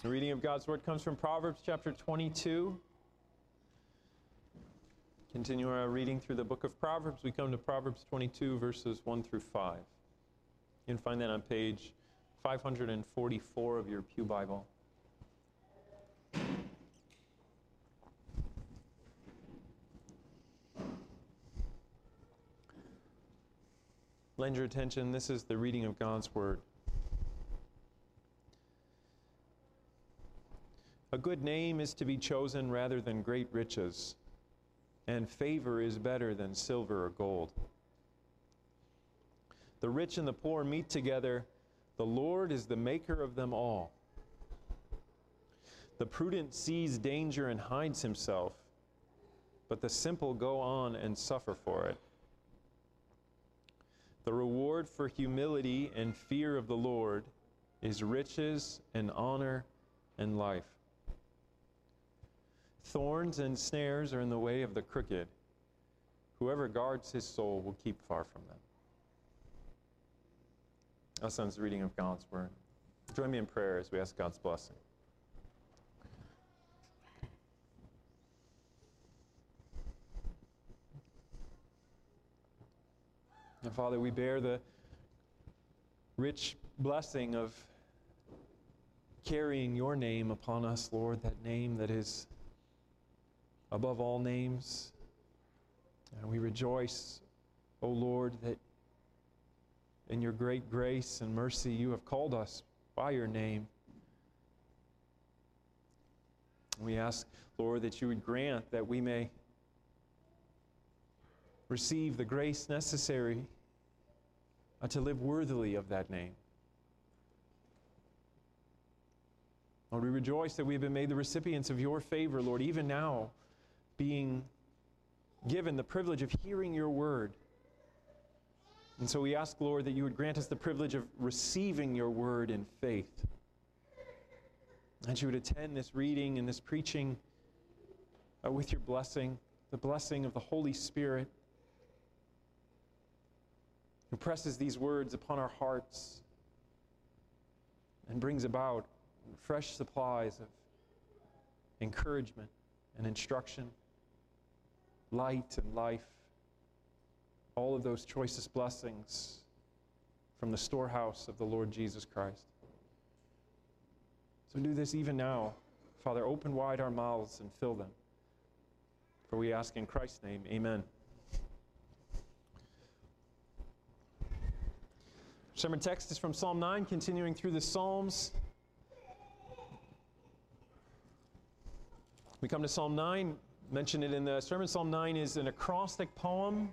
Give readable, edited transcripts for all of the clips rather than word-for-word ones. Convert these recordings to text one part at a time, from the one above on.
The reading of God's Word comes from Proverbs chapter 22. Continue our reading through the book of Proverbs. We come to Proverbs 22, verses 1 through 5. You can find that on page 544 of your Pew Bible. Lend your attention. This is the reading of God's Word. A good name is to be chosen rather than great riches, and favor is better than silver or gold. The rich and the poor meet together. The Lord is the maker of them all. The prudent sees danger and hides himself, but the simple go on and suffer for it. The reward for humility and fear of the Lord is riches and honor and life. Thorns and snares are in the way of the crooked. Whoever guards his soul will keep far from them. That ends the reading of God's Word. Join me in prayer as we ask God's blessing. And Father, we bear the rich blessing of carrying your name upon us, Lord, that name that is above all names. And we rejoice, O Lord, that in your great grace and mercy you have called us by your name. We ask, Lord, that you would grant that we may receive the grace necessary to live worthily of that name. Lord, we rejoice that we have been made the recipients of your favor, Lord, even now being given the privilege of hearing your word. And so we ask, Lord, that you would grant us the privilege of receiving your word in faith. That you would attend this reading and this preaching with your blessing, the blessing of the Holy Spirit, who presses these words upon our hearts and brings about fresh supplies of encouragement and instruction, light and life, all of those choicest blessings from the storehouse of the Lord Jesus Christ. So do this even now. Father, open wide our mouths and fill them. For we ask in Christ's name, amen. Sermon text is from Psalm 9, continuing through the Psalms. We come to Psalm 9, mentioned it in the sermon. Psalm 9 is an acrostic poem.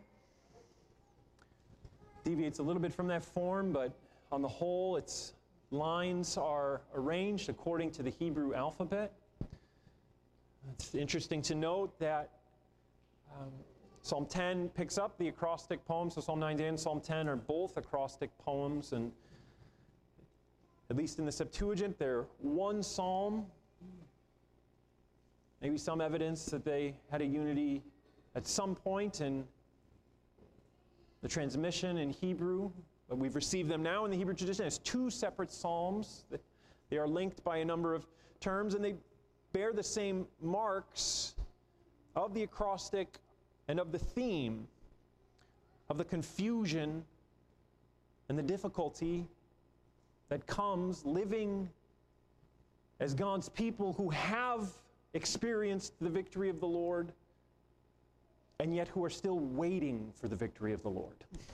Deviates a little bit from that form, but on the whole, its lines are arranged according to the Hebrew alphabet. It's interesting to note that Psalm 10 picks up the acrostic poem, so Psalm 9 and Psalm 10 are both acrostic poems, and at least in the Septuagint, they're one psalm. Maybe some evidence that they had a unity at some point in the transmission in Hebrew, but we've received them now in the Hebrew tradition as two separate psalms. They are linked by a number of terms, and they bear the same marks of the acrostic and of the theme of the confusion and the difficulty that comes living as God's people who have experienced the victory of the Lord and yet who are still waiting for the victory of the Lord.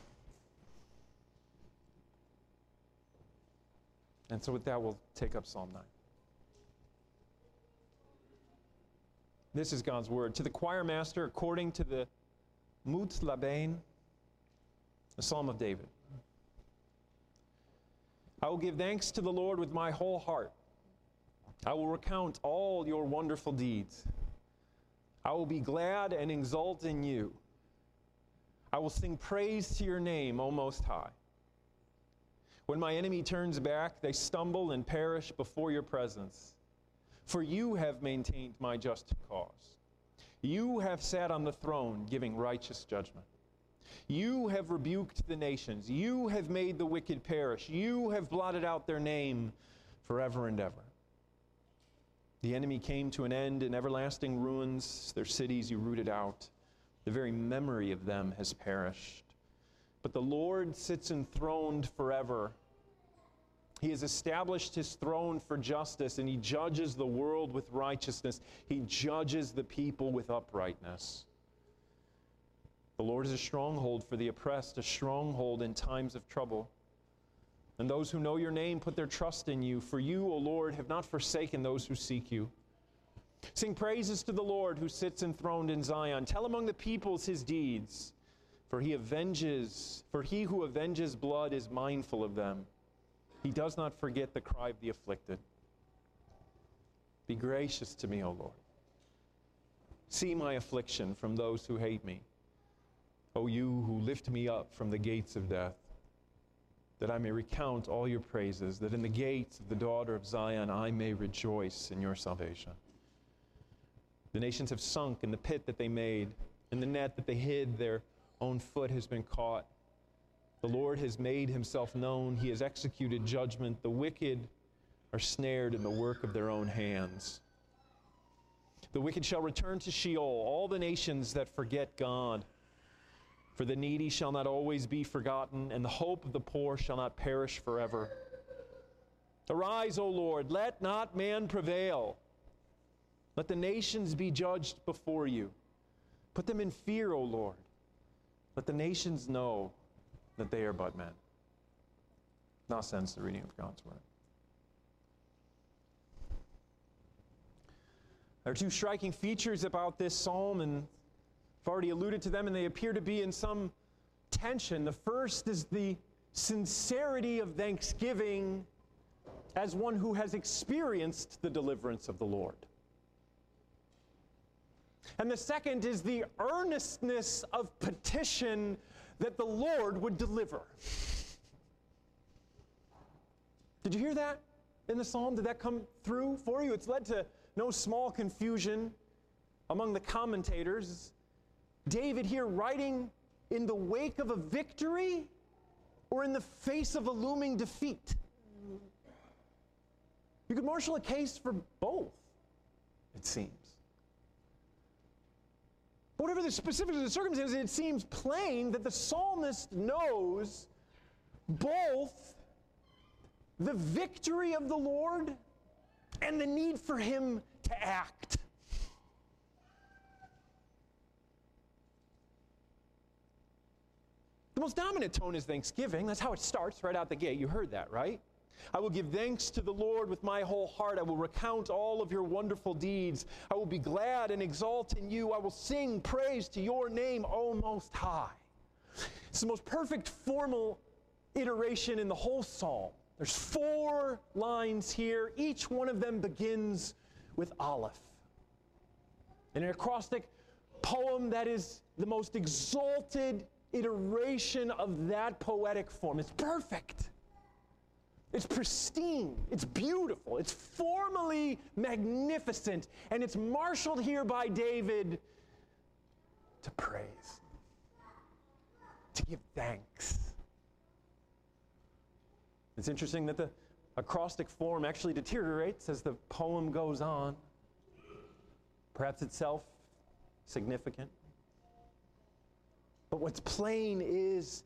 And so with that, we'll take up Psalm 9. This is God's word. To the choir master, according to the Mut Labain, the Psalm of David. I will give thanks to the Lord with my whole heart. I will recount all your wonderful deeds. I will be glad and exult in you. I will sing praise to your name, O Most High. When my enemy turns back, they stumble and perish before your presence. For you have maintained my just cause. You have sat on the throne giving righteous judgment. You have rebuked the nations. You have made the wicked perish. You have blotted out their name forever and ever. The enemy came to an end in everlasting ruins. Their cities you rooted out. The very memory of them has perished. But the Lord sits enthroned forever. He has established his throne for justice, and he judges the world with righteousness. He judges the people with uprightness. The Lord is a stronghold for the oppressed, a stronghold in times of trouble. And those who know your name put their trust in you. For you, O Lord, have not forsaken those who seek you. Sing praises to the Lord who sits enthroned in Zion. Tell among the peoples his deeds. For he who avenges blood is mindful of them. He does not forget the cry of the afflicted. Be gracious to me, O Lord. See my affliction from those who hate me. O you who lift me up from the gates of death, that I may recount all your praises, that in the gates of the daughter of Zion I may rejoice in your salvation. The nations have sunk in the pit that they made, in the net that they hid, their own foot has been caught. The Lord has made himself known. He has executed judgment. The wicked are snared in the work of their own hands. The wicked shall return to Sheol, all the nations that forget God. For the needy shall not always be forgotten, and the hope of the poor shall not perish forever. Arise, O Lord, let not man prevail. Let the nations be judged before you. Put them in fear, O Lord. Let the nations know that they are but men. Now ends the reading of God's word. There are two striking features about this psalm, and I've already alluded to them, and they appear to be in some tension. The first is the sincerity of thanksgiving as one who has experienced the deliverance of the Lord. And the second is the earnestness of petition that the Lord would deliver. Did you hear that in the psalm? Did that come through for you? It's led to no small confusion among the commentators. David here writing in the wake of a victory or in the face of a looming defeat? You could marshal a case for both, it seems. But whatever the specifics of the circumstances, it seems plain that the psalmist knows both the victory of the Lord and the need for him to act. The most dominant tone is thanksgiving. That's how it starts right out the gate. You heard that, right? I will give thanks to the Lord with my whole heart. I will recount all of your wonderful deeds. I will be glad and exult in you. I will sing praise to your name, O Most High. It's the most perfect formal iteration in the whole psalm. There's 4 lines here. Each one of them begins with Aleph. In an acrostic poem that is the most exalted iteration of that poetic form. It's perfect. It's pristine. It's beautiful. It's formally magnificent. And it's marshaled here by David to praise, to give thanks. It's interesting that the acrostic form actually deteriorates as the poem goes on. Perhaps itself significant. But what's plain is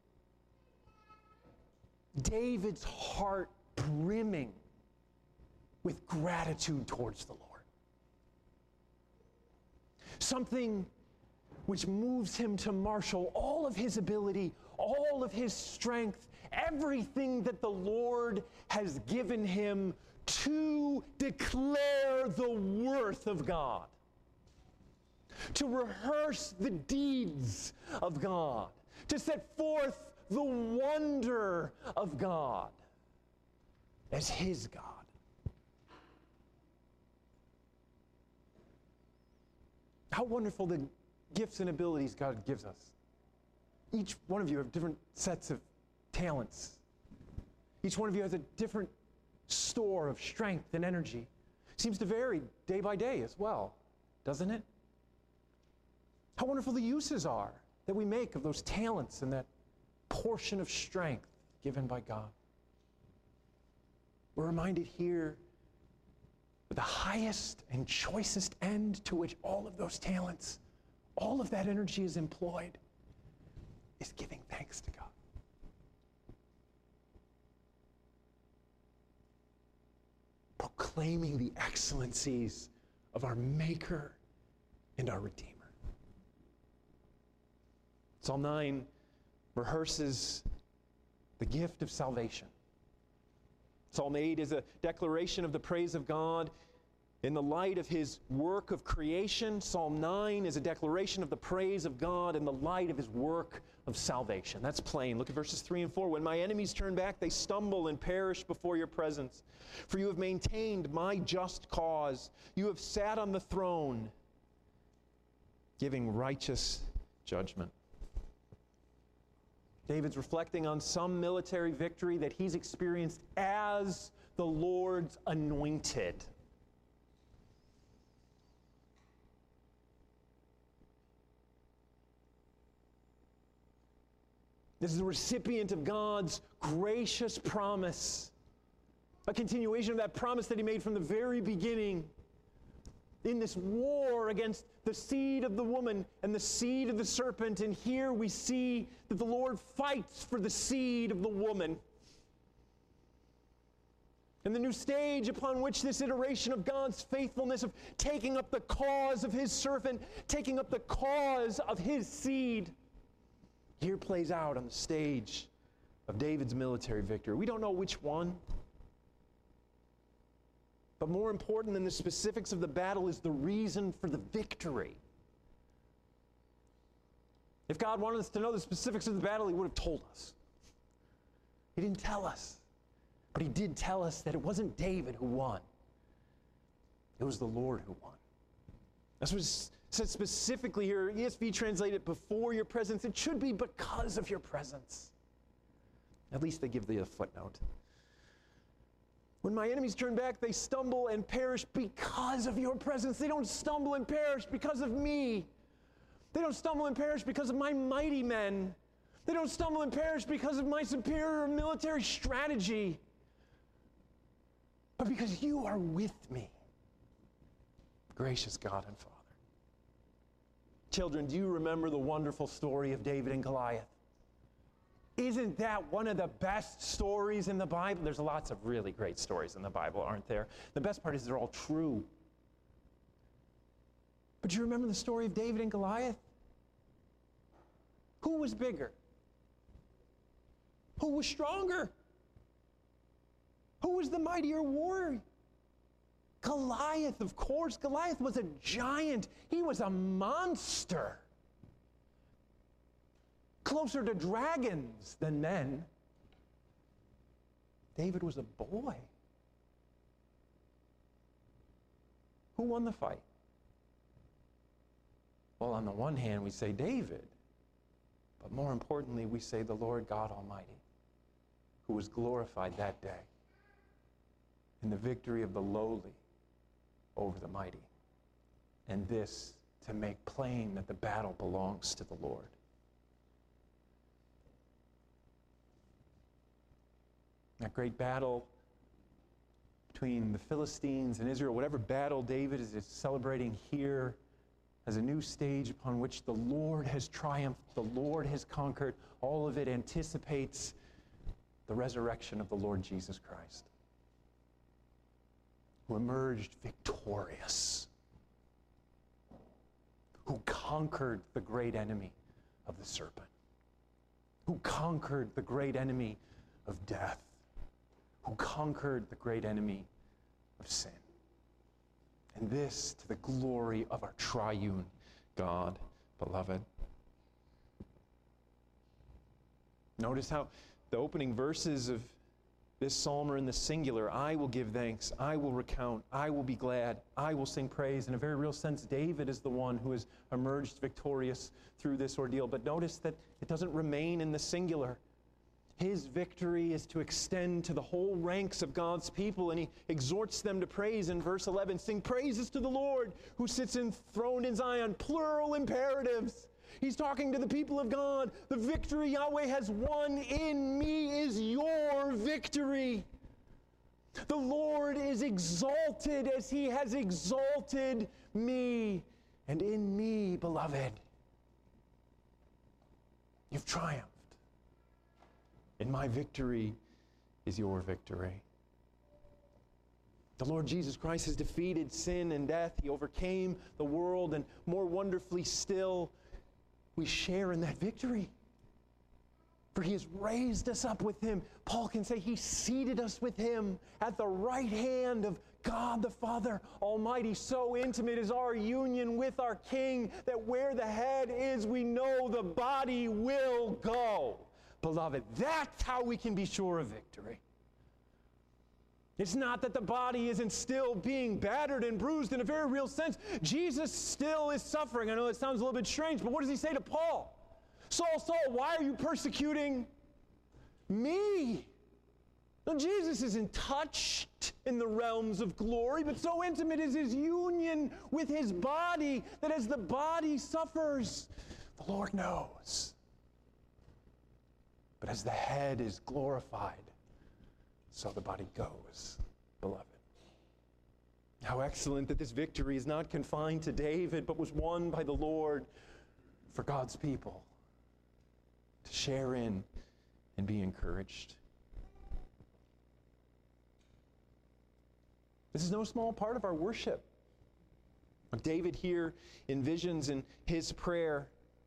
David's heart brimming with gratitude towards the Lord. Something which moves him to marshal all of his ability, all of his strength, everything that the Lord has given him to declare the worth of God, to rehearse the deeds of God, to set forth the wonder of God as his God. How wonderful the gifts and abilities God gives us. Each one of you have different sets of talents. Each one of you has a different store of strength and energy. Seems to vary day by day as well, doesn't it? How wonderful the uses are that we make of those talents and that portion of strength given by God. We're reminded here But the highest and choicest end to which all of those talents, all of that energy is employed, is giving thanks to God. Proclaiming the excellencies of our Maker and our Redeemer. Psalm 9 rehearses the gift of salvation. Psalm 8 is a declaration of the praise of God in the light of His work of creation. Psalm 9 is a declaration of the praise of God in the light of His work of salvation. That's plain. Look at verses 3 and 4. When my enemies turn back, they stumble and perish before your presence. For you have maintained my just cause. You have sat on the throne, giving righteous judgment. David's reflecting on some military victory that he's experienced as the Lord's anointed. This is a recipient of God's gracious promise, a continuation of that promise that He made from the very beginning. In this war against the seed of the woman and the seed of the serpent, and here we see that the Lord fights for the seed of the woman. And the new stage upon which this iteration of God's faithfulness, of taking up the cause of His servant, taking up the cause of His seed, here plays out on the stage of David's military victory. We don't know which one. But more important than the specifics of the battle is the reason for the victory. If God wanted us to know the specifics of the battle, He would have told us. He didn't tell us. But He did tell us that it wasn't David who won. It was the Lord who won. That's what's said specifically here. ESV translated before your presence. It should be because of your presence. At least they give the footnote. When my enemies turn back, they stumble and perish because of your presence. They don't stumble and perish because of me. They don't stumble and perish because of my mighty men. They don't stumble and perish because of my superior military strategy. But because you are with me, gracious God and Father. Children, do you remember the wonderful story of David and Goliath? Isn't that one of the best stories in the Bible? There's lots of really great stories in the Bible, aren't there? The best part is they're all true. But do you remember the story of David and Goliath? Who was bigger? Who was stronger? Who was the mightier warrior? Goliath, of course. Goliath was a giant. He was a monster. Closer to dragons than men. David was a boy. Who won the fight? Well, on the one hand, we say David. But more importantly, we say the Lord God Almighty, who was glorified that day in the victory of the lowly over the mighty. And this to make plain that the battle belongs to the Lord. That great battle between the Philistines and Israel, whatever battle David is celebrating here as a new stage upon which the Lord has triumphed, the Lord has conquered, all of it anticipates the resurrection of the Lord Jesus Christ, who emerged victorious, who conquered the great enemy of the serpent, who conquered the great enemy of death, who conquered the great enemy of sin. And this to the glory of our triune God, beloved. Notice how the opening verses of this psalm are in the singular. I will give thanks. I will recount. I will be glad. I will sing praise. In a very real sense, David is the one who has emerged victorious through this ordeal. But notice that it doesn't remain in the singular. His victory is to extend to the whole ranks of God's people, and He exhorts them to praise in verse 11. Sing praises to the Lord who sits enthroned in Zion. Plural imperatives. He's talking to the people of God. The victory Yahweh has won in me is your victory. The Lord is exalted as he has exalted me, and in me, beloved, you've triumphed. And my victory is your victory. The Lord Jesus Christ has defeated sin and death. He overcame the world, and more wonderfully still, we share in that victory. For he has raised us up with him. Paul can say he seated us with him at the right hand of God the Father Almighty. So intimate is our union with our King that where the head is, we know the body will go. Beloved, that's how we can be sure of victory. It's not that the body isn't still being battered and bruised in a very real sense. Jesus still is suffering. I know it sounds a little bit strange, but what does he say to Paul? Saul, Saul, why are you persecuting me? Now, Jesus isn't touched in the realms of glory, but so intimate is his union with his body that as the body suffers, the Lord knows. But as the head is glorified, so the body goes, beloved. How excellent that this victory is not confined to David, but was won by the Lord for God's people to share in and be encouraged. This is no small part of our worship. David here envisions in his prayer,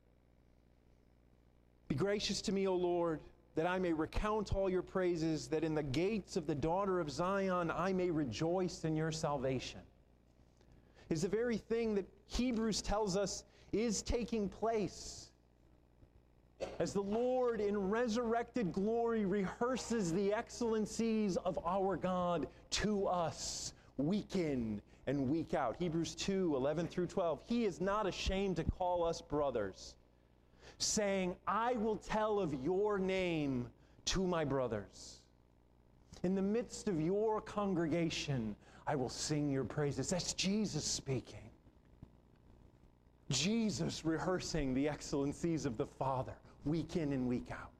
"Be gracious to me, O Lord, that I may recount all your praises, that in the gates of the daughter of Zion I may rejoice in your salvation." It's the very thing that Hebrews tells us is taking place as the Lord in resurrected glory rehearses the excellencies of our God to us week in and week out. Hebrews 2:11 through 12. He is not ashamed to call us brothers, saying, "I will tell of your name to my brothers. In the midst of your congregation, I will sing your praises." That's Jesus speaking. Jesus rehearsing the excellencies of the Father week in and week out.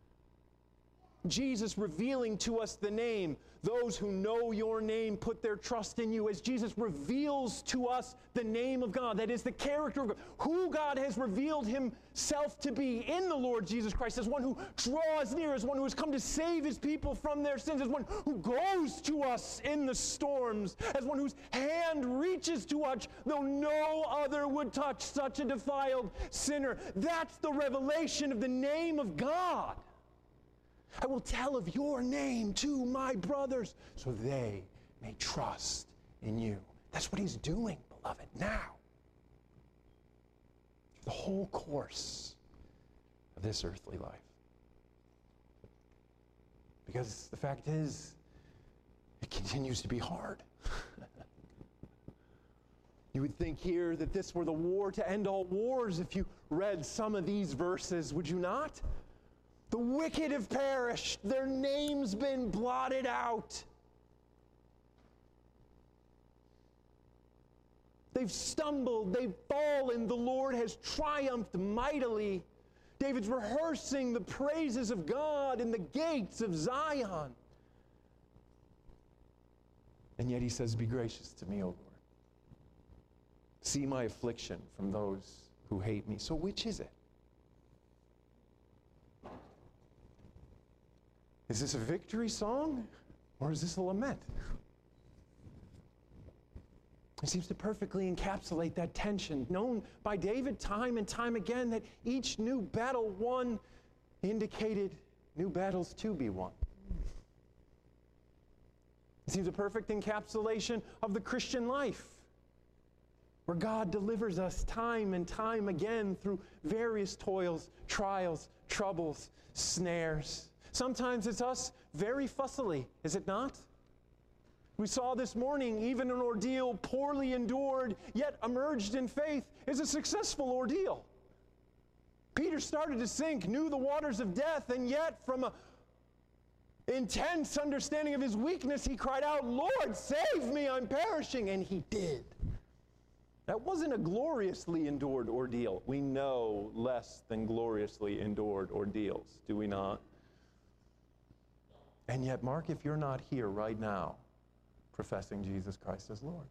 Jesus revealing to us the name. Those who know your name put their trust in you. As Jesus reveals to us the name of God, that is the character of God, who God has revealed himself to be in the Lord Jesus Christ, as one who draws near, as one who has come to save his people from their sins, as one who goes to us in the storms, as one whose hand reaches to us, though no other would touch such a defiled sinner. That's the revelation of the name of God. I will tell of your name to my brothers, so they may trust in you. That's what he's doing, beloved, now. The whole course of this earthly life. Because the fact is, it continues to be hard. You would think here that this were the war to end all wars if you read some of these verses, would you not? The wicked have perished. Their names been blotted out. They've stumbled. They've fallen. The Lord has triumphed mightily. David's rehearsing the praises of God in the gates of Zion. And yet he says, "Be gracious to me, O Lord. See my affliction from those who hate me." So which is it? Is this a victory song, or is this a lament? It seems to perfectly encapsulate that tension, known by David time and time again, that each new battle won indicated new battles to be won. It seems a perfect encapsulation of the Christian life, where God delivers us time and time again through various toils, trials, troubles, snares. Sometimes it's us very fussily, is it not? We saw this morning, even an ordeal poorly endured, yet emerged in faith, is a successful ordeal. Peter started to sink, knew the waters of death, and yet from an intense understanding of his weakness, he cried out, "Lord, save me, I'm perishing," and he did. That wasn't a gloriously endured ordeal. We know less than gloriously endured ordeals, do we not? And yet, Mark, if you're not here right now professing Jesus Christ as Lord,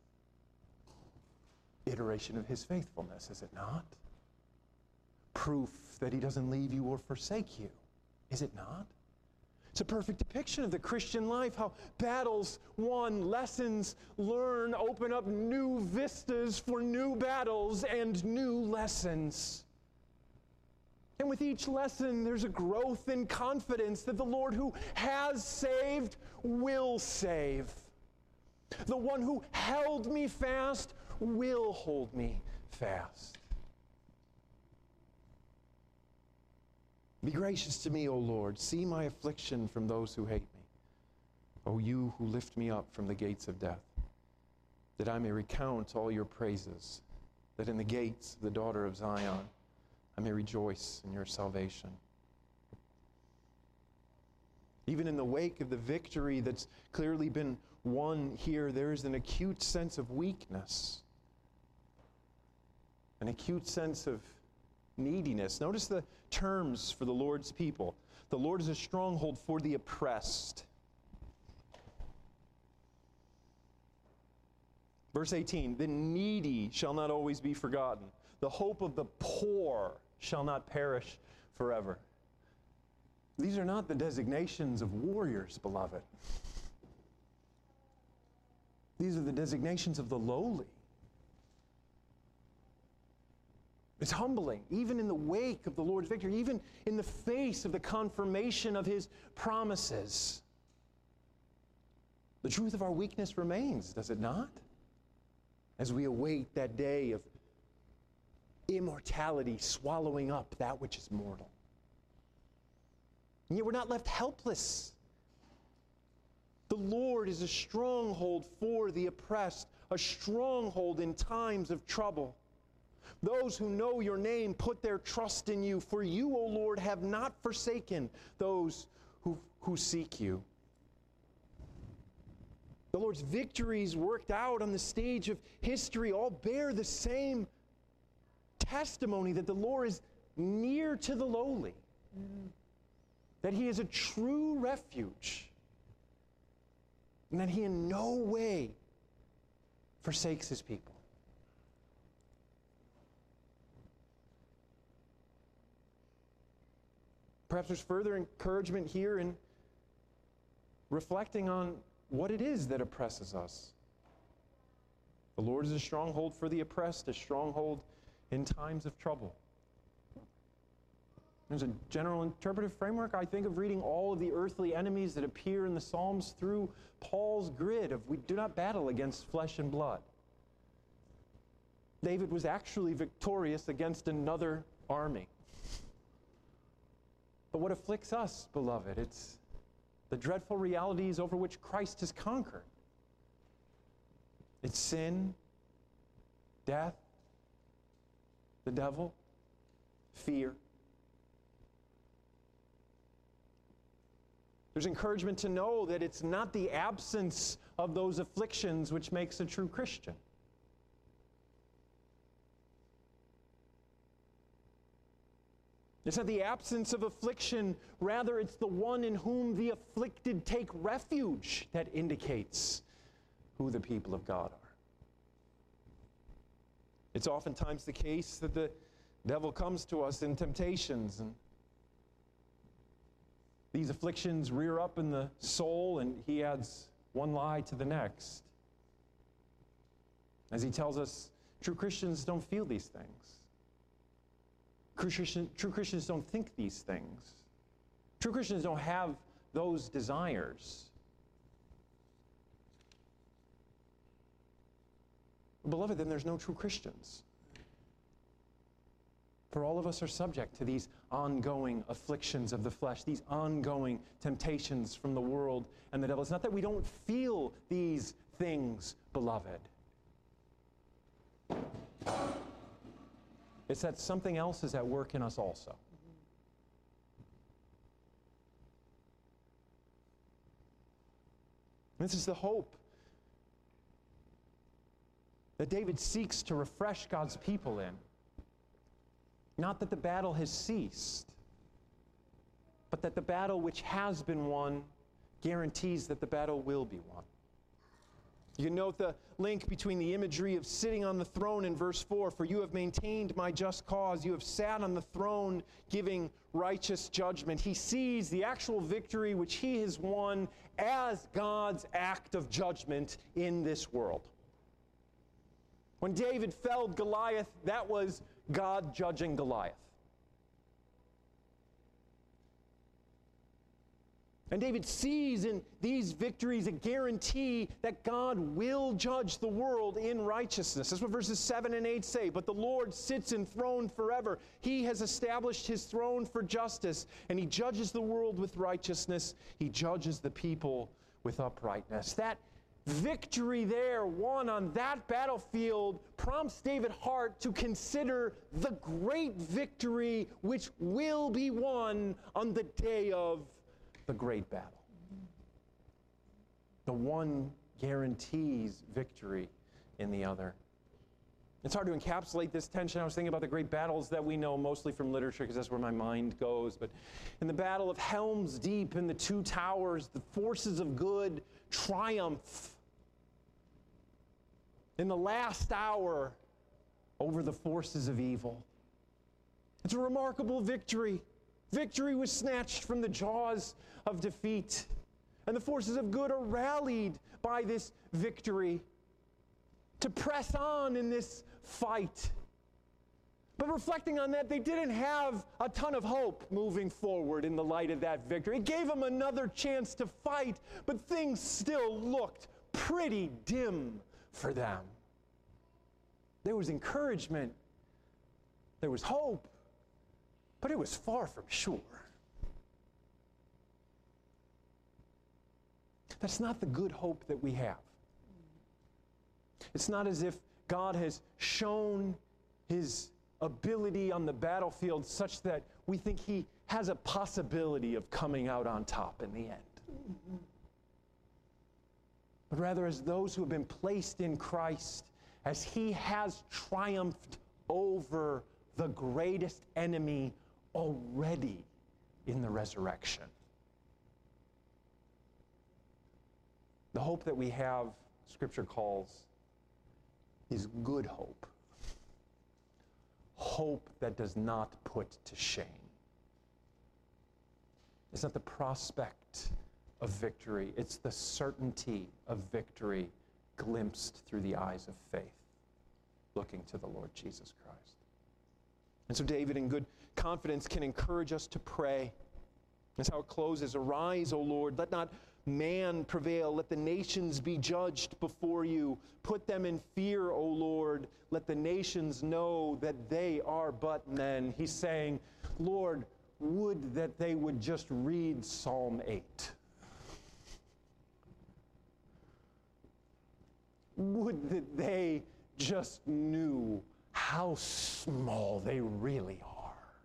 iteration of his faithfulness, is it not? Proof that he doesn't leave you or forsake you, is it not? It's a perfect depiction of the Christian life, how battles won, lessons learned, open up new vistas for new battles and new lessons. And with each lesson, there's a growth in confidence that the Lord who has saved will save. The one who held me fast will hold me fast. Be gracious to me, O Lord. See my affliction from those who hate me. O you who lift me up from the gates of death, that I may recount all your praises, that in the gates of the daughter of Zion I may rejoice in your salvation. Even in the wake of the victory that's clearly been won here, there is an acute sense of weakness, an acute sense of neediness. Notice the terms for the Lord's people. The Lord is a stronghold for the oppressed. Verse 18, the needy shall not always be forgotten. The hope of the poor shall not perish forever. These are not the designations of warriors, beloved. These are the designations of the lowly. It's humbling, even in the wake of the Lord's victory, even in the face of the confirmation of his promises. The truth of our weakness remains, does it not? As we await that day of immortality swallowing up that which is mortal. And yet we're not left helpless. The Lord is a stronghold for the oppressed, a stronghold in times of trouble. Those who know your name put their trust in you, for you, O Lord, have not forsaken those who seek you. The Lord's victories worked out on the stage of history all bear the same testimony that the Lord is near to the lowly, that he is a true refuge, and that he in no way forsakes his people. Perhaps there's further encouragement here in reflecting on what it is that oppresses us. The Lord is a stronghold for the oppressed, a stronghold in times of trouble. There's a general interpretive framework, I think, of reading all of the earthly enemies that appear in the Psalms through Paul's grid of we do not battle against flesh and blood. David was actually victorious against another army. But what afflicts us, beloved, it's the dreadful realities over which Christ has conquered. It's sin, death, the devil, fear. There's encouragement to know that it's not the absence of those afflictions which makes a true Christian. It's not the absence of affliction, rather it's the one in whom the afflicted take refuge that indicates who the people of God are. It's oftentimes the case that the devil comes to us in temptations, and these afflictions rear up in the soul, and he adds one lie to the next. As he tells us, true Christians don't feel these things. True Christians don't think these things. True Christians don't have those desires. Beloved, then there's no true Christians. For all of us are subject to these ongoing afflictions of the flesh, these ongoing temptations from the world and the devil. It's not that we don't feel these things, beloved. It's that something else is at work in us also. This is the hope that David seeks to refresh God's people in. Not that the battle has ceased, but that the battle which has been won guarantees that the battle will be won. You can note the link between the imagery of sitting on the throne in verse 4, for you have maintained my just cause. You have sat on the throne giving righteous judgment. He sees the actual victory which he has won as God's act of judgment in this world. When David felled Goliath, that was God judging Goliath. And David sees in these victories a guarantee that God will judge the world in righteousness. That's what verses 7 and 8 say. But the Lord sits enthroned forever. He has established his throne for justice, and he judges the world with righteousness. He judges the people with uprightness. That victory there, won on that battlefield, prompts David Hart to consider the great victory which will be won on the day of the great battle. The one guarantees victory in the other. It's hard to encapsulate this tension. I was thinking about the great battles that we know mostly from literature because that's where my mind goes. But in the Battle of Helm's Deep and the Two Towers, the forces of good triumph in the last hour over the forces of evil. It's a remarkable victory. Victory was snatched from the jaws of defeat, and the forces of good are rallied by this victory to press on in this fight. But reflecting on that, they didn't have a ton of hope moving forward in the light of that victory. It gave them another chance to fight, but things still looked pretty dim for them. There was encouragement, there was hope, but it was far from sure. That's not the good hope that we have. It's not as if God has shown his ability on the battlefield such that we think he has a possibility of coming out on top in the end. But rather as those who have been placed in Christ, as he has triumphed over the greatest enemy already in the resurrection. The hope that we have, Scripture calls, is good hope. Hope that does not put to shame. It's not the prospect of victory, it's the certainty of victory glimpsed through the eyes of faith, looking to the Lord Jesus Christ. And so David, in good confidence, can encourage us to pray. That's how it closes. Arise, O Lord, let not man prevail. Let the nations be judged before you. Put them in fear, O Lord. Let the nations know that they are but men. He's saying, Lord, would that they would just read Psalm 8. Would that they just knew how small they really are.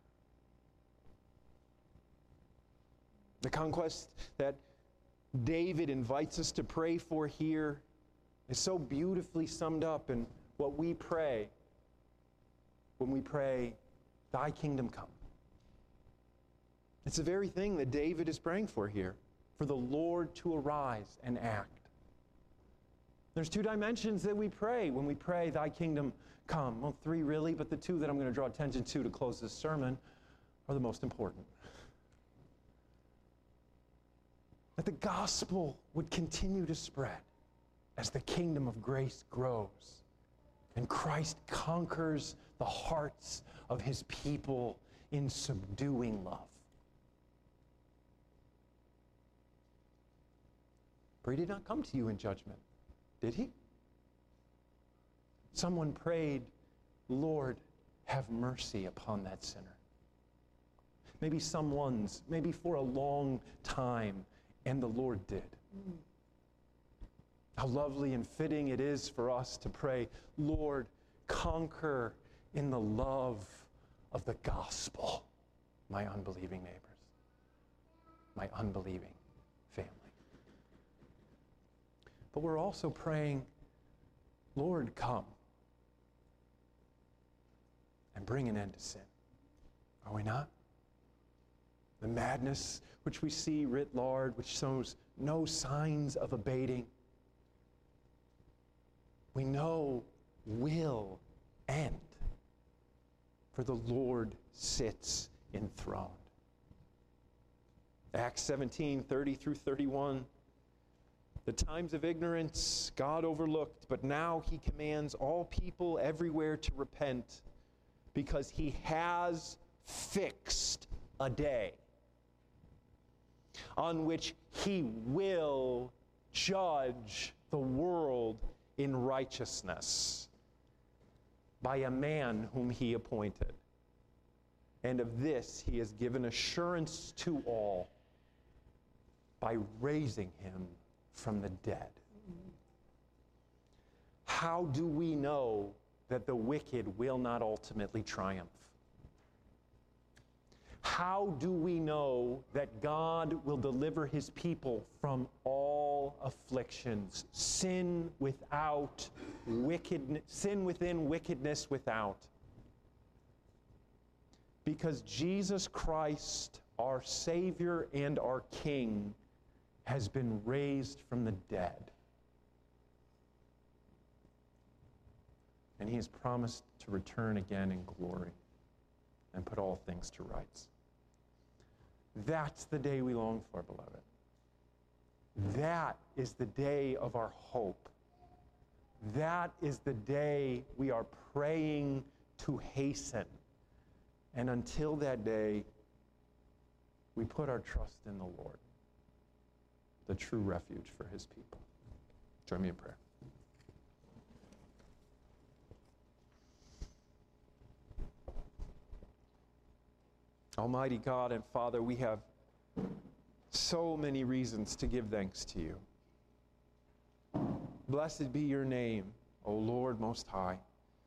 The conquest that David invites us to pray for here is so beautifully summed up in what we pray when we pray, thy kingdom come. It's the very thing that David is praying for here, for the Lord to arise and act. There's two dimensions that we pray when we pray, thy kingdom come. Well, three really, but the two that I'm going to draw attention to close this sermon are the most important. That the gospel would continue to spread as the kingdom of grace grows and Christ conquers the hearts of his people in subduing love. For he did not come to you in judgment, did he? Someone prayed, Lord, have mercy upon that sinner. Maybe someone's, maybe for a long time, and the Lord did. How lovely and fitting it is for us to pray, Lord, conquer in the love of the gospel my unbelieving neighbors, my unbelieving family. But we're also praying, Lord, come and bring an end to sin. Are we not? The madness which we see writ large, which sows no signs of abating, we know will end. For the Lord sits enthroned. Acts 17, 30 through 31. The times of ignorance God overlooked, but now he commands all people everywhere to repent, because he has fixed a day on which he will judge the world in righteousness by a man whom he appointed. And of this he has given assurance to all by raising him from the dead. How do we know that the wicked will not ultimately triumph? How do we know that God will deliver his people from all afflictions? Sin without, wickedness, sin within, wickedness without. Because Jesus Christ, our Savior and our King, has been raised from the dead. And he has promised to return again in glory and put all things to rights. That's the day we long for, beloved. That is the day of our hope. That is the day we are praying to hasten. And until that day, we put our trust in the Lord, the true refuge for his people. Join me in prayer. Almighty God and Father, we have so many reasons to give thanks to you. Blessed be your name, O Lord Most High.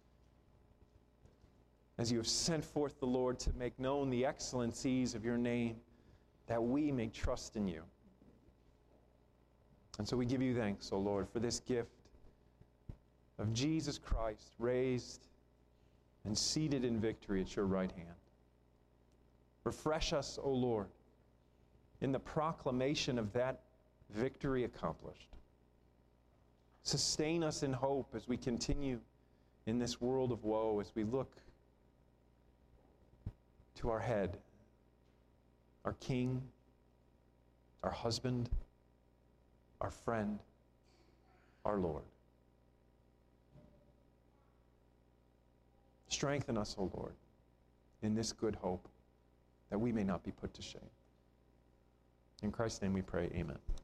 As you have sent forth the Lord to make known the excellencies of your name, that we may trust in you. And so we give you thanks, O Lord, for this gift of Jesus Christ, raised and seated in victory at your right hand. Refresh us, O Lord, in the proclamation of that victory accomplished. Sustain us in hope as we continue in this world of woe, as we look to our head, our King, our husband, our friend, our Lord. Strengthen us, O Lord, in this good hope, that we may not be put to shame. In Christ's name we pray, amen.